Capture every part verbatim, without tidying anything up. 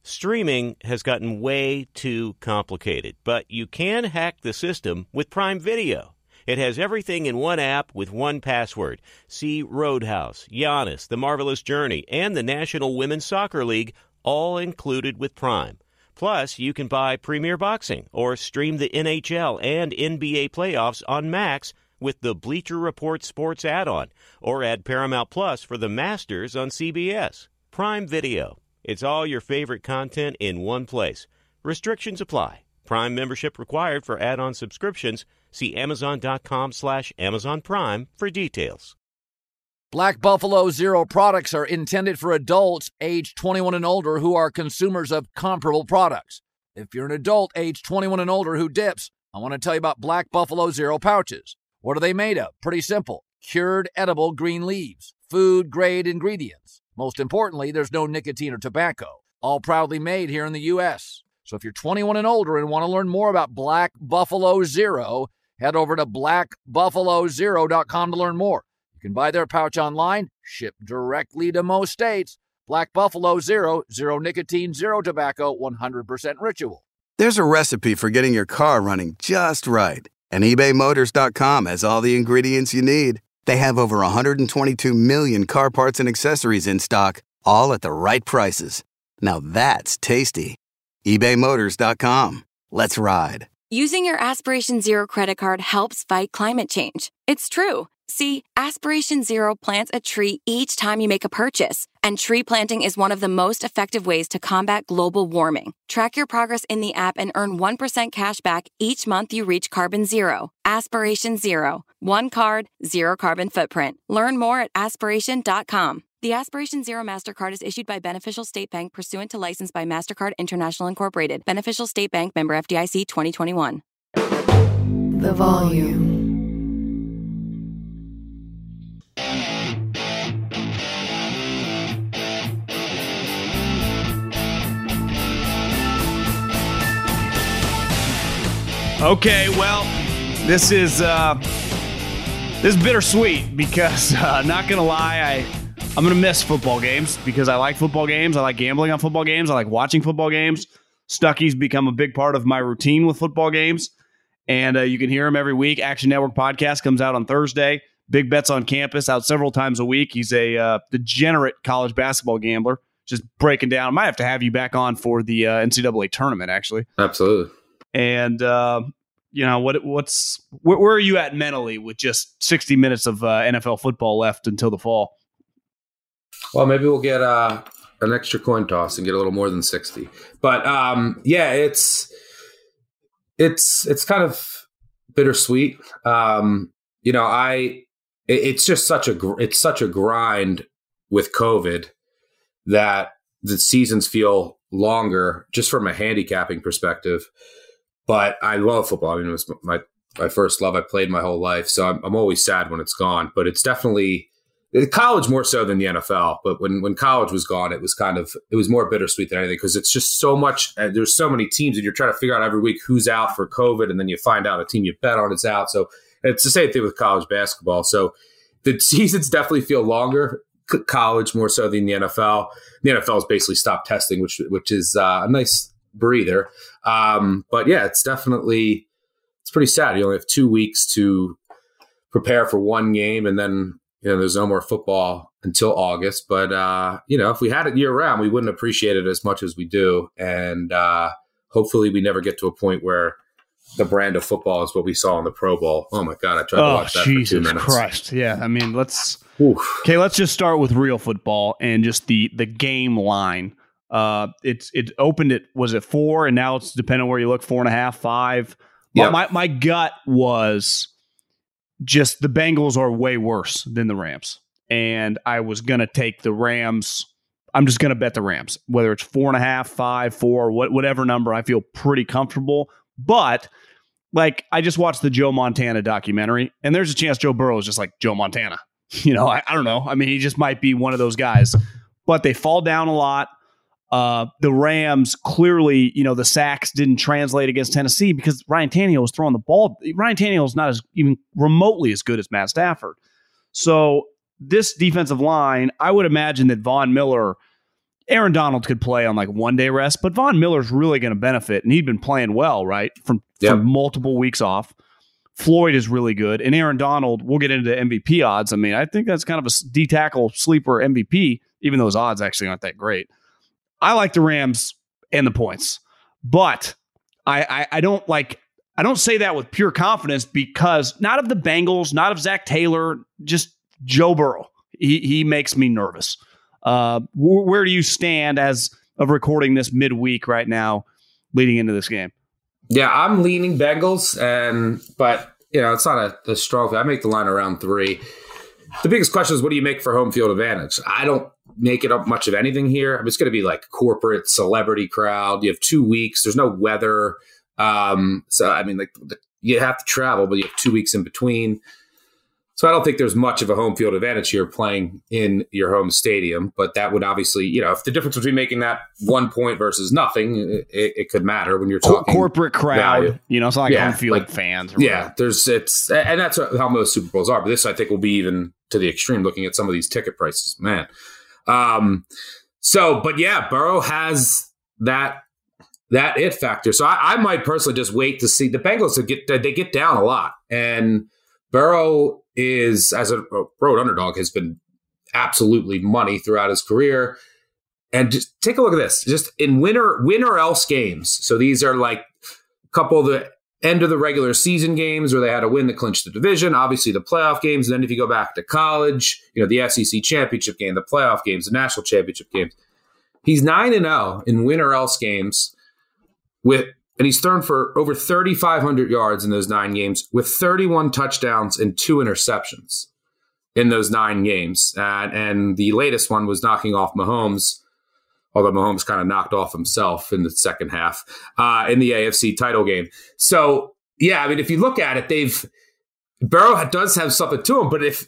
Streaming has gotten way too complicated, but you can hack the system with Prime Video. It has everything in one app with one password. See Roadhouse, Giannis, The Marvelous Journey, and the National Women's Soccer League, all included with Prime. Plus, you can buy Premier Boxing or stream the N H L and N B A playoffs on Max with the Bleacher Report Sports add-on, or add Paramount Plus for the Masters on C B S. Prime Video. It's all your favorite content in one place. Restrictions apply. Prime membership required for add-on subscriptions. See Amazon.com slash Amazon Prime for details. Black Buffalo Zero products are intended for adults age twenty-one and older who are consumers of comparable products. If you're an adult age twenty-one and older who dips, I want to tell you about Black Buffalo Zero pouches. What are they made of? Pretty simple. Cured edible green leaves. Food-grade ingredients. Most importantly, there's no nicotine or tobacco. All proudly made here in the U S So if you're twenty-one and older and want to learn more about Black Buffalo Zero, head over to black buffalo zero dot com to learn more. You can buy their pouch online, shipped directly to most states. Black Buffalo Zero, zero nicotine, zero tobacco, one hundred percent ritual. There's a recipe for getting your car running just right, and ebay motors dot com has all the ingredients you need. They have over one hundred twenty-two million car parts and accessories in stock, all at the right prices. Now that's tasty. ebay motors dot com. Let's ride. Using your Aspiration Zero credit card helps fight climate change. It's true. See, Aspiration Zero plants a tree each time you make a purchase, and tree planting is one of the most effective ways to combat global warming. Track your progress in the app and earn one percent cash back each month you reach carbon zero. Aspiration Zero. One card, zero carbon footprint. Learn more at aspiration dot com. The Aspiration Zero MasterCard is issued by Beneficial State Bank pursuant to license by MasterCard International Incorporated. Beneficial State Bank, member F D I C twenty twenty-one. The volume. Okay, well, this is uh, this is bittersweet because uh, not gonna lie, I I'm gonna miss football games because I like football games. I like gambling on football games. I like watching football games. Stucky's become a big part of my routine with football games, and uh, you can hear him every week. Action Network podcast comes out on Thursday. Big Bets on Campus out several times a week. He's a uh, degenerate college basketball gambler, just breaking down. I might have to have you back on for the uh, N C double A tournament, actually. Absolutely. And, uh, you know, what? what's where, where are you at mentally with just sixty minutes of uh, N F L football left until the fall? Well, maybe we'll get uh, an extra coin toss and get a little more than sixty. But, um, yeah, it's it's it's kind of bittersweet. Um, you know, I it, it's just such a it's such a grind with COVID that the seasons feel longer just from a handicapping perspective. But I love football. I mean, it was my, my first love. I played my whole life. So I'm, I'm always sad when it's gone. But it's definitely college more so than the N F L. But when, when college was gone, it was kind of it was more bittersweet than anything because it's just so much. And there's so many teams and you're trying to figure out every week who's out for COVID. And then you find out a team you bet on is out. So it's the same thing with college basketball. So the seasons definitely feel longer. College more so than the N F L. The N F L has basically stopped testing, which which is uh, a nice breather. Um, but yeah, it's definitely, it's pretty sad. You only have two weeks to prepare for one game and then, you know, there's no more football until August. But, uh, you know, if we had it year round, we wouldn't appreciate it as much as we do. And uh, hopefully we never get to a point where the brand of football is what we saw in the Pro Bowl. Oh my God. I tried oh, to watch that Jesus for two minutes. Christ. Yeah. I mean, let's, Oof. okay, let's just start with real football and just the, the game line. Uh, it's it opened at was it four, and now it's depending on where you look, four and a half, five. Yep. My my gut was just the Bengals are way worse than the Rams, and I was gonna take the Rams. I'm just gonna bet the Rams, whether it's four and a half, five, four, what whatever number. I feel pretty comfortable, but like I just watched the Joe Montana documentary, and there's a chance Joe Burrow is just like Joe Montana. You know, I, I don't know. I mean, he just might be one of those guys, but they fall down a lot. Uh, the Rams clearly, you know, the sacks didn't translate against Tennessee because Ryan Tannehill was throwing the ball. Ryan Tannehill is not as even remotely as good as Matt Stafford. So this defensive line, I would imagine that Von Miller Aaron Donald could play on like one day rest, but Von Miller's really going to benefit, and he'd been playing well, right? From, yep. from multiple weeks off. Floyd is really good, and Aaron Donald, we'll get into M V P odds. I mean, I think that's kind of a D-tackle sleeper M V P, even though his odds actually aren't that great. I like the Rams and the points, but I, I, I don't like, I don't say that with pure confidence because not of the Bengals, not of Zach Taylor, just Joe Burrow. He, he makes me nervous. Uh, wh- where do you stand as of recording this midweek right now leading into this game? Yeah, I'm leaning Bengals, and but you know it's not a, a strong. I make the line around three. The biggest question is, what do you make for home field advantage? I don't make it up much of anything here. I mean, it's going to be like corporate celebrity crowd. You have two weeks. There's no weather, um, so I mean, like the, you have to travel, but you have two weeks in between. So I don't think there's much of a home field advantage here playing in your home stadium, but that would obviously, you know, if the difference between making that one point versus nothing, it, it could matter when you're talking corporate crowd, value. You know, it's not like yeah, home field like, fans. Or yeah, whatever. there's it's, and that's how most Super Bowls are. But this, I think, will be even to the extreme looking at some of these ticket prices, man. Um, so, but yeah, Burrow has that that it factor. So I, I might personally just wait to see the Bengals. Get they get down a lot, and Burrow is, as a road underdog, has been absolutely money throughout his career. And just take a look at this. Just in winner, win or else games. So these are like a couple of the end of the regular season games where they had a win to clinch the division. Obviously the playoff games. And then if you go back to college, you know, the S E C championship game, the playoff games, the national championship games. He's nine and oh in win or else games with, and he's thrown for over thirty-five hundred yards in those nine games with thirty-one touchdowns and two interceptions in those nine games. Uh, and the latest one was knocking off Mahomes, although Mahomes kind of knocked off himself in the second half uh, in the A F C title game. So, yeah, I mean, if you look at it, they've Burrow does have something to him. But if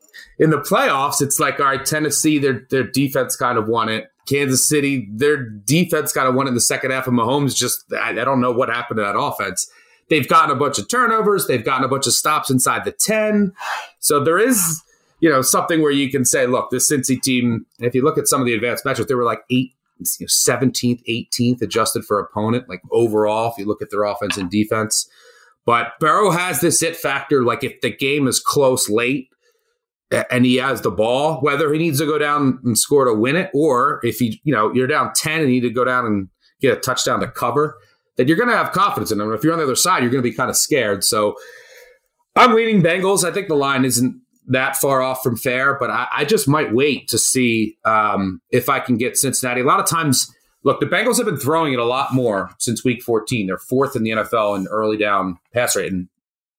in the playoffs, it's like, all right, Tennessee, their their defense kind of won it. Kansas City, their defense kind of won in the second half, and Mahomes just, I, I don't know what happened to that offense. They've gotten a bunch of turnovers. They've gotten a bunch of stops inside the ten. So there is, you know, something where you can say, look, this Cincy team, if you look at some of the advanced metrics, they were like eight, you know, seventeenth, eighteenth adjusted for opponent, like overall, if you look at their offense and defense. But Burrow has this it factor, like if the game is close late, and he has the ball, whether he needs to go down and score to win it, or if he, you know, you're down ten and you need to go down and get a touchdown to cover, that you're going to have confidence in him. If you're on the other side, you're going to be kind of scared. So I'm leaning Bengals. I think the line isn't that far off from fair, but I, I just might wait to see um, if I can get Cincinnati. A lot of times, look, the Bengals have been throwing it a lot more since week fourteen. They're fourth in the N F L in early down pass rate. And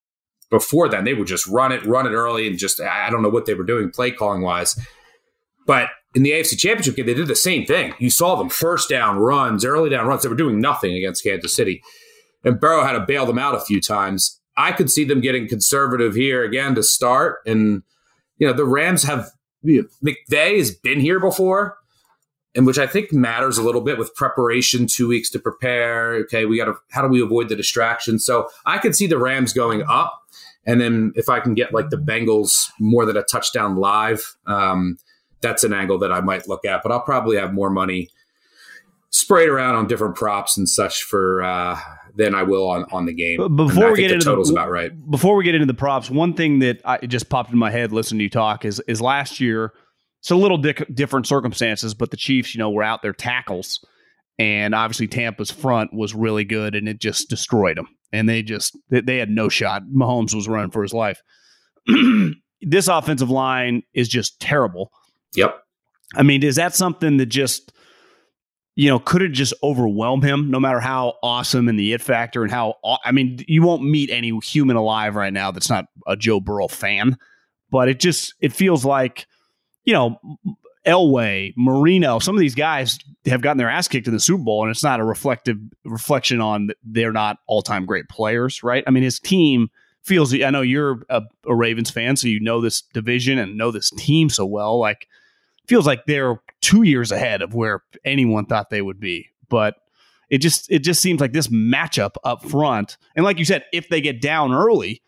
before then, they would just run it, run it early, and just, I don't know what they were doing play calling wise. But in the A F C Championship game, they did the same thing. You saw them first down runs, early down runs. They were doing nothing against Kansas City. And Burrow had to bail them out a few times. I could see them getting conservative here again to start. And, you know, the Rams have, you know, McVay has been here before, and which I think matters a little bit with preparation, two weeks to prepare. Okay, we got to, how do we avoid the distraction? So I could see the Rams going up. And then if I can get like the Bengals more than a touchdown live, um, that's an angle that I might look at. But I'll probably have more money sprayed around on different props and such for uh, than I will on, on the game. But before I we get the into totals the, about right. Before we get into the props, one thing that I, it just popped in my head listening to you talk is is last year. It's a little di- different circumstances, but the Chiefs, you know, were out their tackles, and obviously Tampa's front was really good, and it just destroyed them. And they just, they, they had no shot. Mahomes was running for his life. This offensive line is just terrible. Yep. I mean, is that something that just, you know, could it just overwhelm him no matter how awesome and the it factor and how, I mean, you won't meet any human alive right now that's not a Joe Burrow fan, but it just, it feels like, you know, Elway, Marino, some of these guys have gotten their ass kicked in the Super Bowl, and it's not a reflective reflection on they're not all-time great players, right? I mean, his team feels, I know you're a, a Ravens fan, so you know this division and know this team so well. Like, feels like they're two years ahead of where anyone thought they would be. But it just it just seems like this matchup up front, and like you said, if they get down early,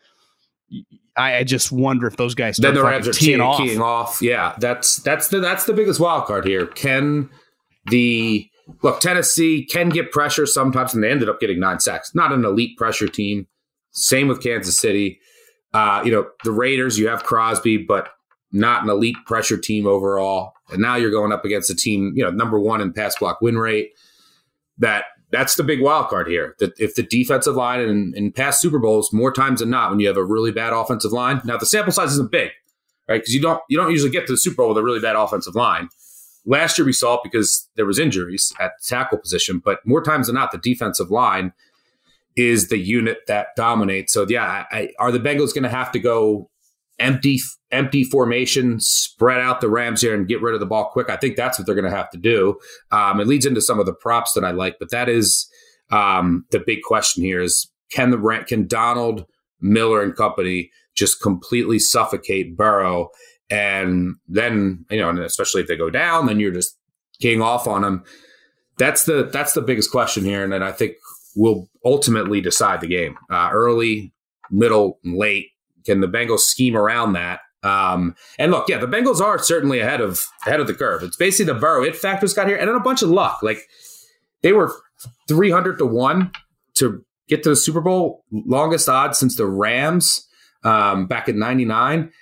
I, I just wonder if those guys start then the Rams are teeing keying off. keying off. Yeah, that's that's the that's the biggest wild card here. Can The look, Tennessee can get pressure sometimes, and they ended up getting nine sacks. Not an elite pressure team. Same with Kansas City. Uh, you know, the Raiders, you have Crosby, but not an elite pressure team overall. And now you're going up against a team, you know, number one in pass block win rate. That that's the big wild card here. That if the defensive line in, in past Super Bowls, more times than not, when you have a really bad offensive line. Now the sample size isn't big, right? Because you don't you don't usually get to the Super Bowl with a really bad offensive line. Last year we saw it because there was injuries at the tackle position, but more times than not, the defensive line is the unit that dominates. So yeah, I, are the Bengals going to have to go empty, empty formation, spread out the Rams here and get rid of the ball quick? I think that's what they're going to have to do. Um, it leads into some of the props that I like, but that is um, the big question here: is can the can Donald, Miller, and company just completely suffocate Burrow? And then, you know, and especially if they go down, then you're just keying off on them. That's the that's the biggest question here, and then I think will ultimately decide the game. Uh, early, middle, and late. Can the Bengals scheme around that? Um, and look, yeah, the Bengals are certainly ahead of ahead of the curve. It's basically the Burrow it factors got here, and then a bunch of luck. Like they were three hundred to one to get to the Super Bowl, longest odds since the Rams um, back in ninety-nine.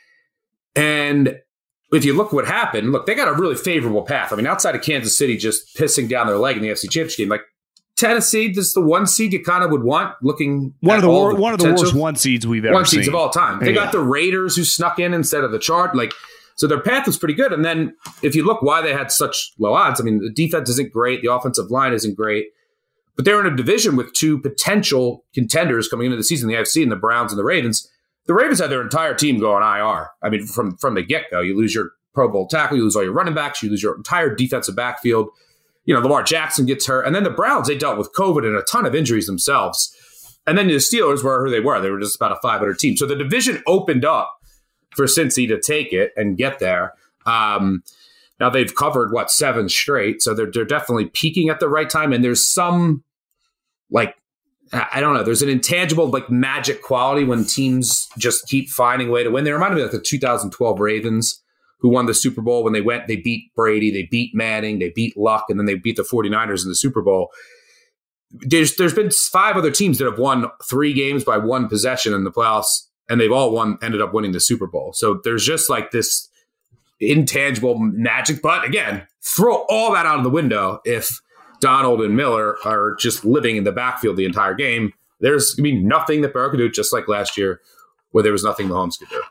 And if you look what happened, look, they got a really favorable path. I mean, outside of Kansas City just pissing down their leg in the N F C Championship game, like Tennessee, this is the one seed you kind of would want. Looking one of the, wor- the one of the worst one seeds we've ever one seen. One seeds of all time. They yeah. got the Raiders who snuck in instead of the Chart. Like, so their path was pretty good. And then if you look why they had such low odds, I mean, the defense isn't great, the offensive line isn't great, but they're in a division with two potential contenders coming into the season, the A F C and the Browns and the Ravens. The Ravens had their entire team go on I R. I mean, from from the get go, you lose your Pro Bowl tackle, you lose all your running backs, you lose your entire defensive backfield. You know, Lamar Jackson gets hurt. And then the Browns, they dealt with COVID and a ton of injuries themselves. And then the Steelers were who they were. They were just about a five hundred team. So the division opened up for Cincy to take it and get there. Um, now they've covered, what, seven straight. So they're, they're definitely peaking at the right time. And there's some, like, I don't know, there's an intangible, like, magic quality when teams just keep finding a way to win. They remind me of the two thousand twelve Ravens, who won the Super Bowl when they went, they beat Brady, they beat Manning, they beat Luck, and then they beat the 49ers in the Super Bowl. There's There's been five other teams that have won three games by one possession in the playoffs, and they've all won, ended up winning the Super Bowl. So there's just like this intangible magic. But again, throw all that out of the window if Donald and Miller are just living in the backfield the entire game. There's I mean, nothing that Burrow could do, just like last year where there was nothing Mahomes could do.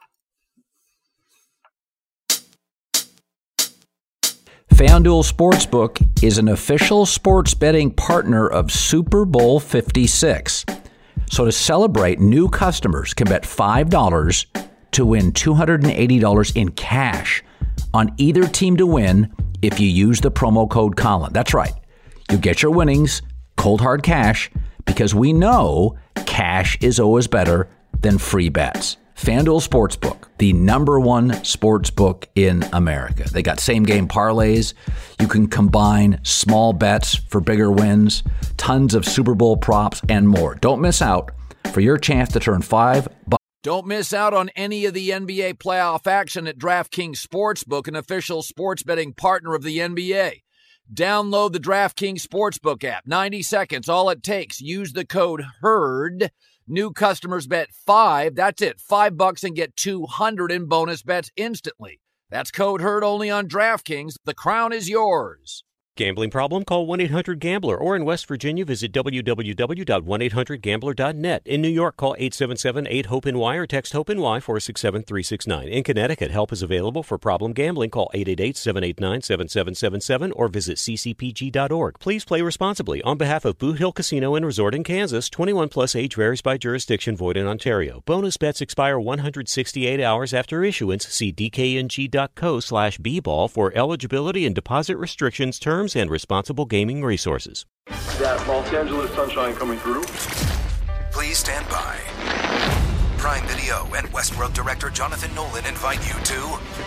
FanDuel Sportsbook is an official sports betting partner of Super Bowl fifty-six. So to celebrate, new customers can bet five dollars to win two hundred eighty dollars in cash on either team to win if you use the promo code Colin. That's right. You get your winnings, cold hard cash, because we know cash is always better than free bets. FanDuel Sportsbook, the number one sportsbook in America. They got same-game parlays. You can combine small bets for bigger wins, tons of Super Bowl props, and more. Don't miss out for your chance to turn five bucks. Don't miss out on any of the N B A playoff action at DraftKings Sportsbook, an official sports betting partner of the N B A. Download the DraftKings Sportsbook app. ninety seconds, all it takes. Use the code HERD. New customers bet five. That's it. Five bucks and get two hundred in bonus bets instantly. That's code HERD only on DraftKings. The crown is yours. Gambling problem? Call one eight hundred gambler, or in West Virginia, visit w w w dot one eight hundred gambler dot net. In New York, call eight seven seven eight hope N Y or text HOPE-NY four six seven three six nine. In Connecticut, help is available for problem gambling. Call eight eight eight seven eight nine seven seven seven seven or visit c c p g dot org. Please play responsibly. On behalf of Boot Hill Casino and Resort in Kansas, twenty-one plus age varies by jurisdiction, void in Ontario. Bonus bets expire one hundred sixty-eight hours after issuance. See d k n g dot co slash b ball for eligibility and deposit restrictions, terms, and responsible gaming resources. That Los Angeles sunshine coming through. Please stand by. Prime Video and Westworld director Jonathan Nolan invite you to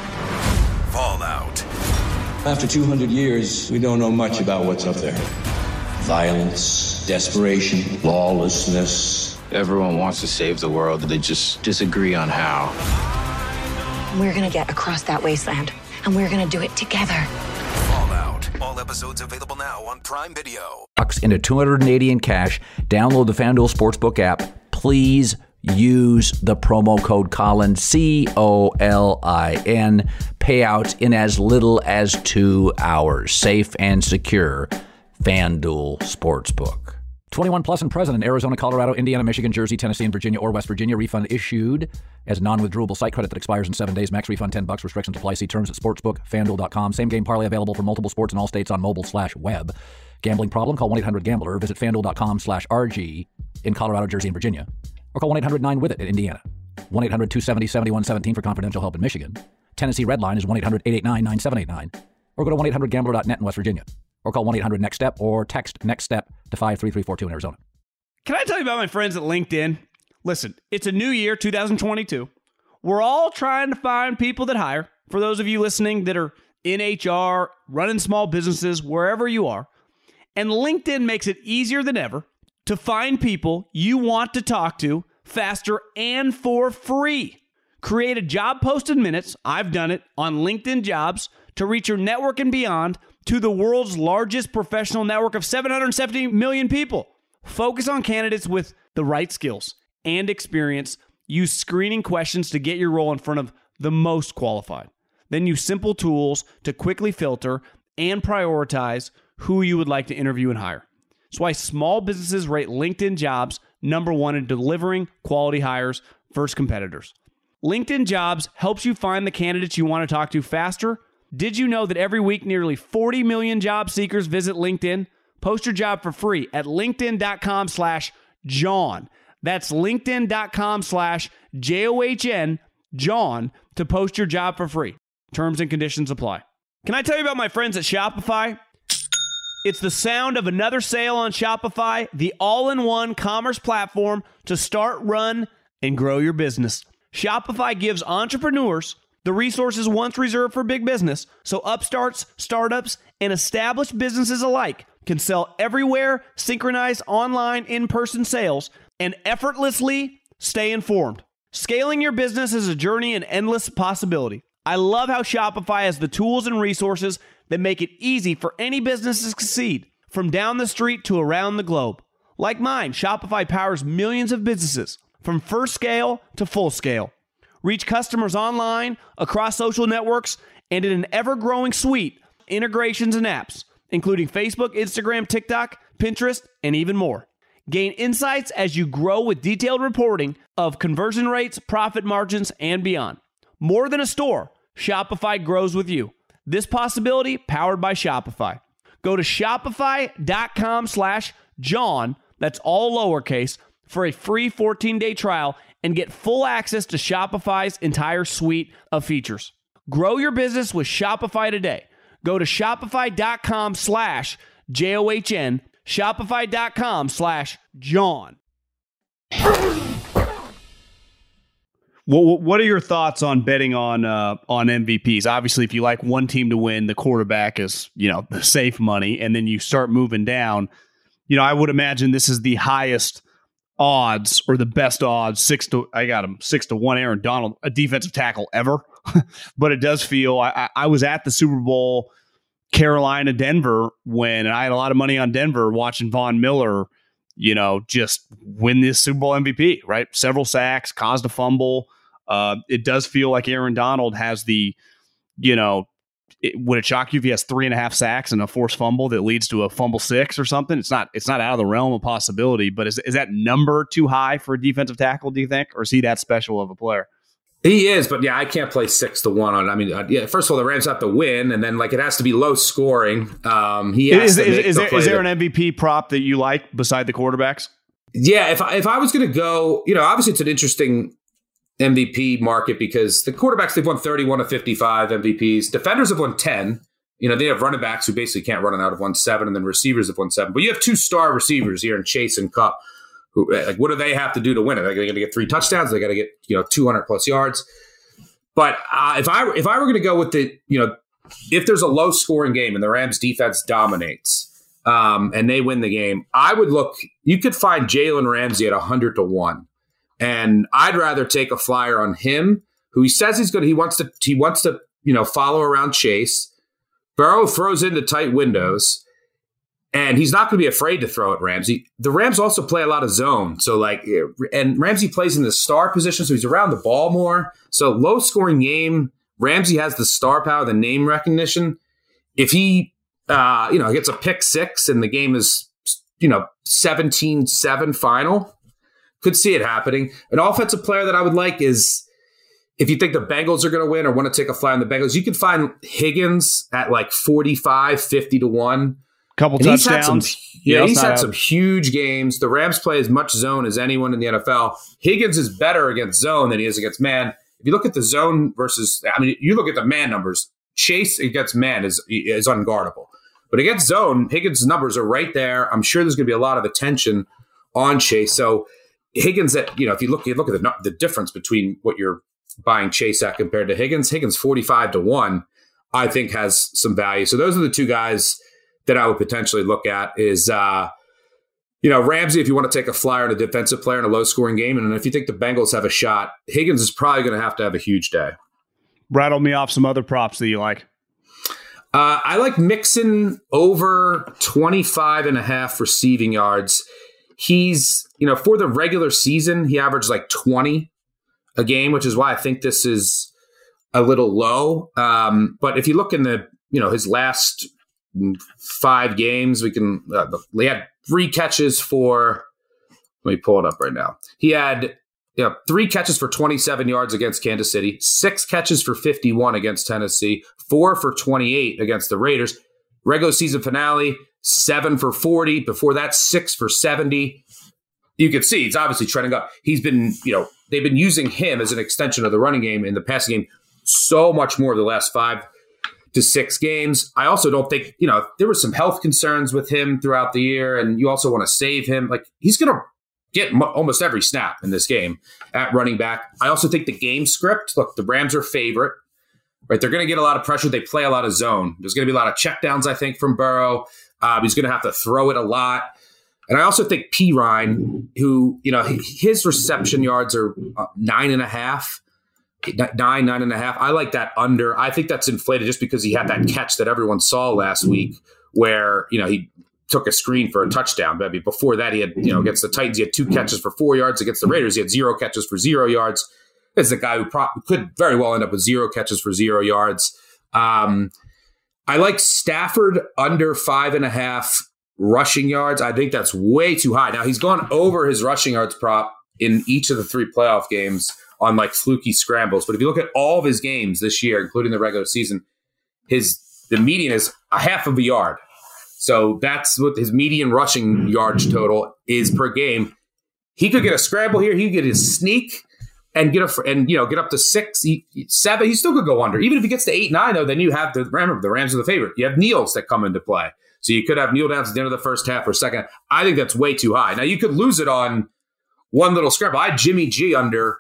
Fallout. After two hundred years, we don't know much about what's up there. Violence, desperation, lawlessness. Everyone wants to save the world, they just disagree on how. We're gonna get across that wasteland, and we're gonna do it together. Fallout. All episodes available now on Prime Video. Into two hundred eighty in cash. Download the FanDuel Sportsbook app. Please use the promo code Colin, C O L I N. Payouts in as little as two hours. Safe and secure. FanDuel Sportsbook. twenty-one plus and present in Arizona, Colorado, Indiana, Michigan, Jersey, Tennessee, and Virginia or West Virginia. Refund issued as non-withdrawable site credit that expires in seven days. Max refund ten bucks. Restrictions apply. See terms at sportsbook fanduel dot com. Same game parlay available for multiple sports in all states on mobile slash web. Gambling problem? Call one eight hundred gambler. Visit fanduel dot com slash R G in Colorado, Jersey, and Virginia. Or call one eight hundred nine with it in Indiana. one eight hundred two seven zero seven one one seven for confidential help in Michigan. Tennessee Red Line is one eight hundred eight eight nine nine seven eight nine. Or go to one eight hundred gambler dot net in West Virginia. Or call one eight hundred next step or text next step to five three three four two in Arizona. Can I tell you about my friends at LinkedIn? Listen, it's a new year, two thousand twenty-two. We're all trying to find people that hire. For those of you listening that are in H R, running small businesses, wherever you are. And LinkedIn makes it easier than ever to find people you want to talk to faster and for free. Create a job post in minutes. I've done it on LinkedIn Jobs to reach your network and beyond to the world's largest professional network of seven hundred seventy million people. Focus on candidates with the right skills and experience. Use screening questions to get your role in front of the most qualified. Then use simple tools to quickly filter and prioritize who you would like to interview and hire. That's why small businesses rate LinkedIn Jobs number one in delivering quality hires versus competitors. LinkedIn Jobs helps you find the candidates you want to talk to faster. Did you know that every week nearly forty million job seekers visit LinkedIn? Post your job for free at linkedin.com slash John. That's linkedin.com slash J O H N, John, to post your job for free. Terms and conditions apply. Can I tell you about my friends at Shopify? It's the sound of another sale on Shopify, the all-in-one commerce platform to start, run, and grow your business. Shopify gives entrepreneurs the resources once reserved for big business, so upstarts, startups, and established businesses alike can sell everywhere, synchronize online, in-person sales, and effortlessly stay informed. Scaling your business is a journey and endless possibility. I love how Shopify has the tools and resources that make it easy for any business to succeed, from down the street to around the globe. Like mine, Shopify powers millions of businesses, from first scale to full scale. Reach customers online, across social networks, and in an ever-growing suite of integrations and apps, including Facebook, Instagram, TikTok, Pinterest, and even more. Gain insights as you grow with detailed reporting of conversion rates, profit margins, and beyond. More than a store, Shopify grows with you. This possibility powered by Shopify. Go to shopify.com slash John, that's all lowercase, for a free fourteen-day trial and get full access to Shopify's entire suite of features. Grow your business with Shopify today. Go to shopify.com slash J O H N, shopify.com slash John. What, what are your thoughts on betting on uh, on M V Ps? Obviously, if you like one team to win, the quarterback is, you know, the safe money, and then you start moving down. You know, I would imagine this is the highest odds or the best odds. Six to I got him six to one. Aaron Donald, a defensive tackle ever, but it does feel. I, I was at the Super Bowl, Carolina Denver, when and I had a lot of money on Denver watching Von Miller, you know, just win this Super Bowl M V P, right? Several sacks, caused a fumble. Uh, it does feel like Aaron Donald has the, you know, it, would it shock you if he has three and a half sacks and a forced fumble that leads to a fumble six or something? It's not, it's not out of the realm of possibility, but is, is that number too high for a defensive tackle, do you think? Or is he that special of a player? He is, but yeah, I can't play six to one on. I mean, uh, yeah. First of all, the Rams have to win, and then like it has to be low scoring. Um, he has is, to is, make is, the there, play is there that, an M V P prop that you like beside the quarterbacks? Yeah, if I, if I was going to go, you know, obviously it's an interesting M V P market because the quarterbacks, they've won thirty-one of fifty-five M V Ps. Defenders have won ten. You know, they have running backs who basically can't run it out of won seven, and then receivers have won seven. But you have two star receivers here in Chase and Kupp. Who, like, what do they have to do to win it? They're going to get three touchdowns. They got to get, you know, two hundred plus yards. But uh, if I if I were going to go with the, you know, if there's a low scoring game and the Rams defense dominates um, and they win the game, I would look. You could find Jalen Ramsey at a hundred to one, and I'd rather take a flyer on him, who he says he's good. He wants to he wants to you know follow around Chase, Burrow throws into tight windows, and he's not going to be afraid to throw at Ramsey. The Rams also play a lot of zone. So, like, and Ramsey plays in the star position, so he's around the ball more. So, low-scoring game, Ramsey has the star power, the name recognition. If he, uh, you know, gets a pick six and the game is, you know, seventeen seven final, could see it happening. An offensive player that I would like is, if you think the Bengals are going to win or want to take a fly on the Bengals, you can find Higgins at like forty-five, fifty to one. Couple and touchdowns. He's had some, yeah, yeah, he's had out. some huge games. The Rams play as much zone as anyone in the N F L. Higgins is better against zone than he is against man. If you look at the zone versus, I mean, you look at the man numbers, Chase against man is is unguardable. But against zone, Higgins' numbers are right there. I'm sure there's going to be a lot of attention on Chase. So Higgins, at you know, if you look, you look at the the difference between what you're buying Chase at compared to Higgins. Higgins forty-five to one, I think, has some value. So those are the two guys that I would potentially look at. Is uh, you know, Ramsey, if you want to take a flyer on a defensive player in a low-scoring game, and if you think the Bengals have a shot, Higgins is probably going to have to have a huge day. Rattle me off some other props that you like. Uh, I like Mixon over twenty-five and a half receiving yards. He's, you know, for the regular season, he averaged like twenty a game, which is why I think this is a little low. Um, but if you look in the, you know, his last five games, we can, uh, he had three catches for, let me pull it up right now. He had, you know, three catches for twenty-seven yards against Kansas City, six catches for fifty-one against Tennessee, four for twenty-eight against the Raiders. Regular season finale, seven for forty. Before that, six for seventy. You can see it's obviously trending up. He's been, you know, they've been using him as an extension of the running game in the passing game so much more the last five to six games. I also don't think, you know, there were some health concerns with him throughout the year, and you also want to save him. Like, he's going to get mo- almost every snap in this game at running back. I also think the game script, look, the Rams are favorite, right? They're going to get a lot of pressure. They play a lot of zone. There's going to be a lot of checkdowns, I think, from Burrow. Uh, he's going to have to throw it a lot. And I also think P. Ryan, who, you know, his reception yards are nine and a half, nine, nine and a half. I like that under. I think that's inflated just because he had that catch that everyone saw last week where, you know, he took a screen for a touchdown. But before that, he had, you know, against the Titans, he had two catches for four yards. Against the Raiders, he had zero catches for zero yards. It's a guy who pro- could very well end up with zero catches for zero yards. Um, I like Stafford under five and a half rushing yards. I think that's way too high. Now, he's gone over his rushing yards prop in each of the three playoff games on like fluky scrambles. But if you look at all of his games this year, including the regular season, his the median is a half of a yard. So that's what his median rushing yards total is per game. He could get a scramble here. He could get his sneak and get a and you know get up to six, seven. He still could go under. Even if he gets to eight, nine, though, then you have the remember the Rams are the favorite. You have kneels that come into play. So you could have kneel downs at the end of the first half or second. I think that's way too high. Now you could lose it on one little scramble. I had Jimmy G under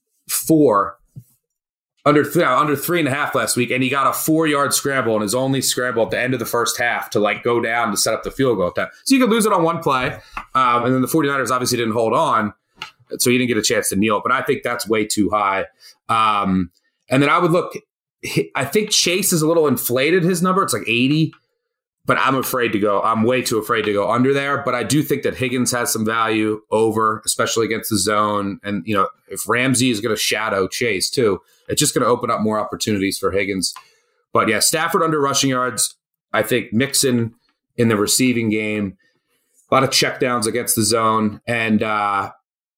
four, under th- under three and a half last week, and he got a four yard scramble and his only scramble at the end of the first half to like go down to set up the field goal time. So you could lose it on one play, um, and then the 49ers obviously didn't hold on, so you didn't get a chance to kneel. But I think that's way too high. Um, and then I would look. I think Chase is a little inflated. His number, it's like eighty. But I'm afraid to go. I'm way too afraid to go under there. But I do think that Higgins has some value over, especially against the zone. And, you know, if Ramsey is going to shadow Chase too, it's just going to open up more opportunities for Higgins. But yeah, Stafford under rushing yards. I think Mixon in the receiving game, a lot of checkdowns against the zone, and uh,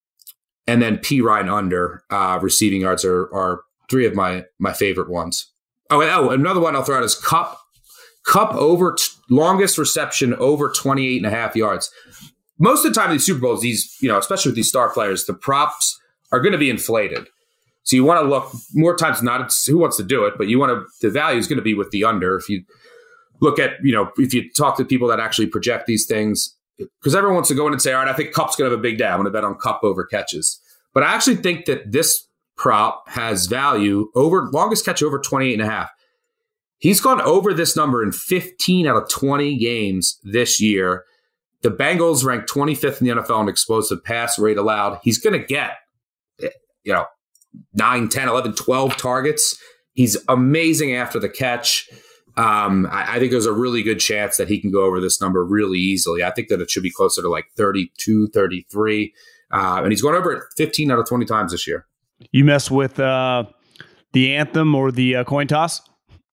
and then P. Ryan under uh, receiving yards are are three of my my favorite ones. Oh, and, oh, another one I'll throw out is Kupp. Kupp over t- longest reception over twenty-eight and a half yards. Most of the time in these Super Bowls, these, you know, especially with these star players, the props are going to be inflated. So you want to look more times, not it's who wants to do it, but you want to, the value is going to be with the under. If you look at, you know, if you talk to people that actually project these things, because everyone wants to go in and say, all right, I think Kupp's going to have a big day. I'm going to bet on Kupp over catches. But I actually think that this prop has value over longest catch over twenty-eight and a half. He's gone over this number in fifteen out of twenty games this year. The Bengals ranked twenty-fifth in the N F L in explosive pass rate allowed. He's going to get, you know, nine, ten, eleven, twelve targets. He's amazing after the catch. Um, I, I think there's a really good chance that he can go over this number really easily. I think that it should be closer to like thirty-two, thirty-three. Uh, and he's going over it fifteen out of twenty times this year. You mess with uh, the anthem or the uh, coin toss?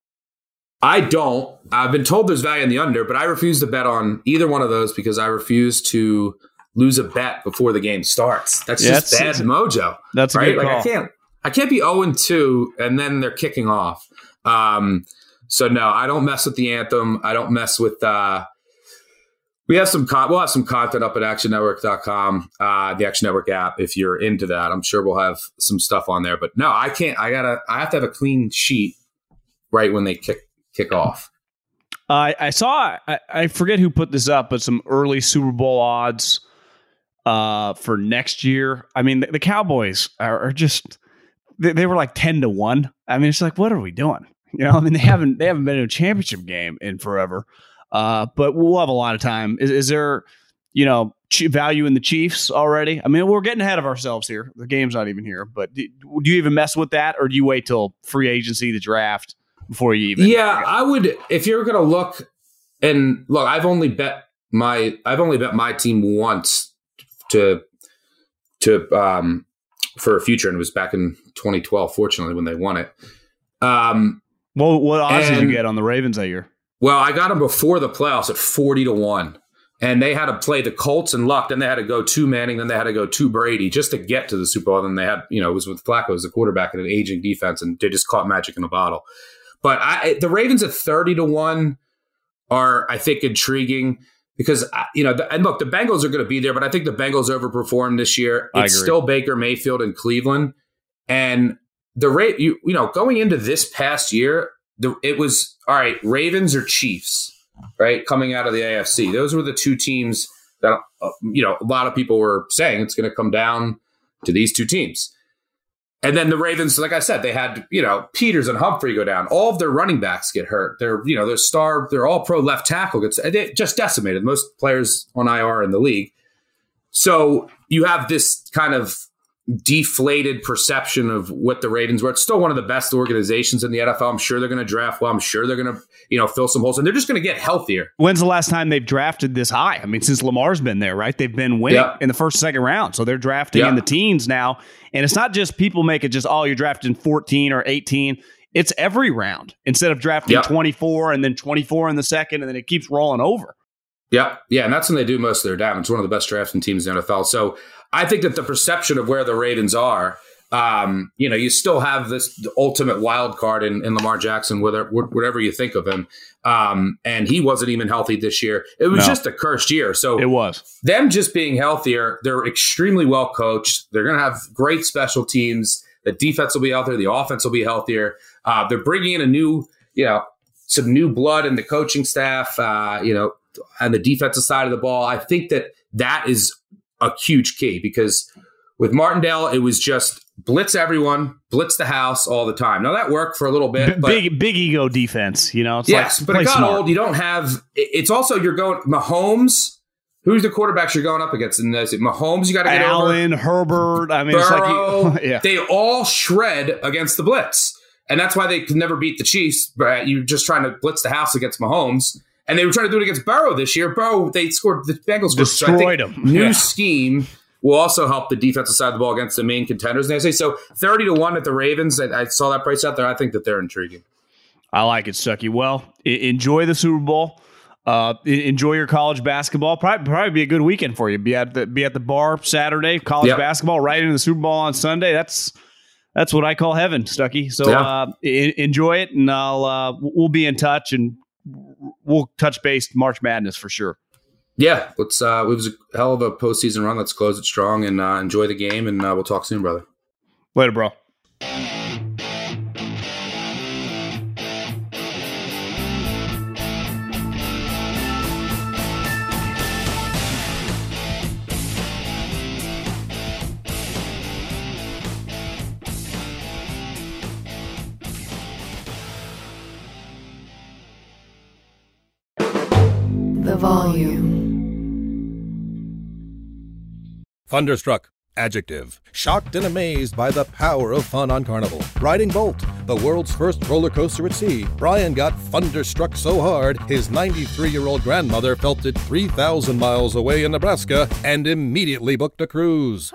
I don't. I've been told there's value in the under, but I refuse to bet on either one of those because I refuse to lose a bet before the game starts. That's yeah, just that's, bad mojo. That's a right? good call. Like I can't, I can't be oh and two and then they're kicking off. Um, so no, I don't mess with the anthem. I don't mess with. Uh, we have some. Con- we'll have some content up at action network dot com, uh, the Action Network app. If you're into that, I'm sure we'll have some stuff on there. But no, I can't. I gotta. I have to have a clean sheet right when they kick. kick off. Uh, I saw, I, I forget who put this up, but some early Super Bowl odds uh, for next year. I mean, the, the Cowboys are, are just, they, they were like ten to one. I mean, it's like, what are we doing? You know, I mean, they haven't, they haven't been in a championship game in forever, uh, but we'll have a lot of time. Is, is there, you know, value in the Chiefs already? I mean, we're getting ahead of ourselves here. The game's not even here, but do, do you even mess with that, or do you wait till free agency, the draft, before you even? Yeah, I would. If you're going to look and look, I've only bet my I've only bet my team once to to um for a future, and it was back in twenty twelve. Fortunately, when they won it. Um, well, what odds and, did you get on the Ravens that year? Well, I got them before the playoffs at forty to one, and they had to play the Colts and luck. Then they had to go to Manning. Then they had to go to Brady just to get to the Super Bowl. Then they had, you know, it was with Flacco as the quarterback and an aging defense, and they just caught magic in a bottle. But I, the Ravens at thirty to one are, I think, intriguing because, you know, the, and look, the Bengals are going to be there, but I think the Bengals overperformed this year. It's still Baker Mayfield in Cleveland. And the rate, you, you know, going into this past year, the, it was, all right, Ravens or Chiefs, right, coming out of the A F C. Those were the two teams that, uh, you know, a lot of people were saying it's going to come down to these two teams. And then the Ravens, like I said, they had, you know, Peters and Humphrey go down. All of their running backs get hurt. They're, you know, their star, they're all pro left tackle gets they just decimated. Most players on I R in the league. So you have this kind of deflated perception of what the Ravens were. It's still one of the best organizations in the N F L. I'm sure they're going to draft well. I'm sure they're going to, you know, fill some holes, and they're just going to get healthier. When's the last time they've drafted this high? I mean, since Lamar's been there, right? They've been winning yep. in the first, second round. So they're drafting yep. in the teens now. And it's not just people make it just, oh, you're drafting fourteen or eighteen. It's every round instead of drafting yep. twenty-four and then twenty-four in the second, and then it keeps rolling over. Yeah. Yeah. And that's when they do most of their damage. It's one of the best drafting teams in the N F L. So I think that the perception of where the Ravens are, um, you know, you still have this ultimate wild card in, in Lamar Jackson, whether, whatever you think of him. Um, and he wasn't even healthy this year. It was no. just a cursed year. So it was them just being healthier. They're extremely well coached. They're going to have great special teams. The defense will be healthier. The offense will be healthier. Uh, they're bringing in a new, you know, some new blood in the coaching staff, uh, you know, on the defensive side of the ball. I think that that is a huge key because with Martindale, it was just blitz everyone, blitz the house all the time. Now that worked for a little bit. B- but, big big ego defense, you know. It's yes, like, but it got smart. old. You don't have. It's also you're going Mahomes. Who's the quarterbacks you're going up against? And is it Mahomes? You got to get Allen, over. Herbert. I mean, Burrow, it's like you, yeah. They all shred against the blitz, and that's why they could never beat the Chiefs. But you're just trying to blitz the house against Mahomes. And they were trying to do it against Burrow this year. Burrow, they scored, the Bengals destroyed so him. New yeah. scheme will also help the defensive side of the ball against the main contenders. And I say so thirty to one at the Ravens. I, I saw that price out there. I think that they're intriguing. I like it, Stuckey. Well, I- enjoy the Super Bowl. Uh, enjoy your college basketball. Probably, probably be a good weekend for you. Be at the be at the bar Saturday, college yep. basketball, right into the Super Bowl on Sunday. That's that's what I call heaven, Stuckey. So yeah. uh, I- enjoy it, and I'll uh, we'll be in touch, and we'll touch base March Madness for sure. Yeah, let's. Uh, it was a hell of a postseason run. Let's close it strong and uh, enjoy the game, and uh, we'll talk soon, brother. Later, bro. The volume. Thunderstruck, Adjective. Shocked and amazed by the power of fun on Carnival. Riding Bolt, the world's first roller coaster at sea, Brian got thunderstruck so hard, his ninety-three-year-old grandmother felt it three thousand miles away in Nebraska and immediately booked a cruise.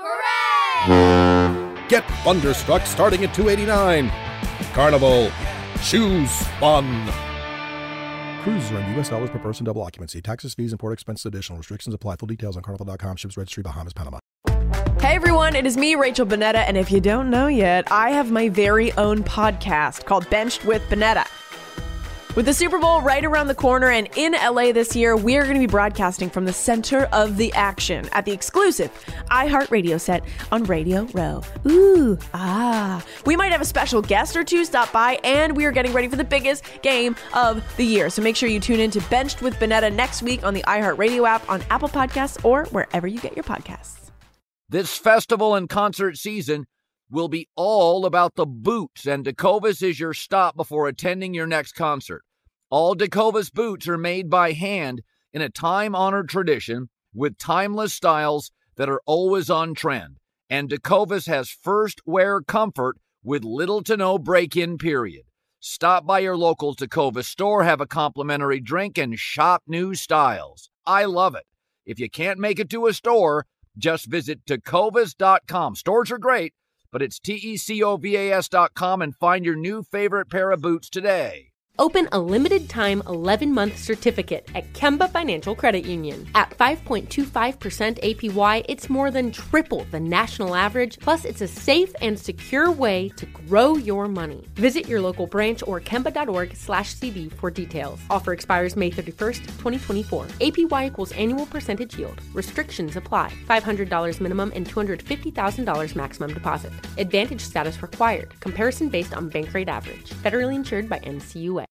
Hooray! Get thunderstruck starting at two hundred eighty-nine dollars. Carnival. Choose fun. Cruises are in U S dollars per person, double occupancy. Taxes, fees, and port expenses additional. Restrictions apply. Full details on carnival dot com. Ships registry, Bahamas, Panama. Hey everyone, it is me, Rachel Bonetta, and if you don't know yet, I have my very own podcast called Benched with Bonetta. With the Super Bowl right around the corner and in L A this year, we're going to be broadcasting from the center of the action at the exclusive iHeartRadio set on Radio Row. Ooh, ah. We might have a special guest or two stop by, and we are getting ready for the biggest game of the year. So make sure you tune in to Benched with Bonetta next week on the iHeartRadio app, on Apple Podcasts, or wherever you get your podcasts. This festival and concert season will be all about the boots, and Tecovas is your stop before attending your next concert. All Tecovas boots are made by hand in a time-honored tradition with timeless styles that are always on trend. And Tecovas has first wear comfort with little to no break-in period. Stop by your local Tecovas store, have a complimentary drink, and shop new styles. I love it. If you can't make it to a store, just visit tecovas dot com. Stores are great, but it's T E C O V A S dot com and find your new favorite pair of boots today. Open a limited-time eleven-month certificate at Kemba Financial Credit Union. At five point two five percent A P Y, it's more than triple the national average, plus it's a safe and secure way to grow your money. Visit your local branch or kemba.org slash CD for details. Offer expires May thirty-first, twenty twenty-four. A P Y equals annual percentage yield. Restrictions apply. five hundred dollars minimum and two hundred fifty thousand dollars maximum deposit. Advantage status required. Comparison based on bank rate average. Federally insured by N C U A.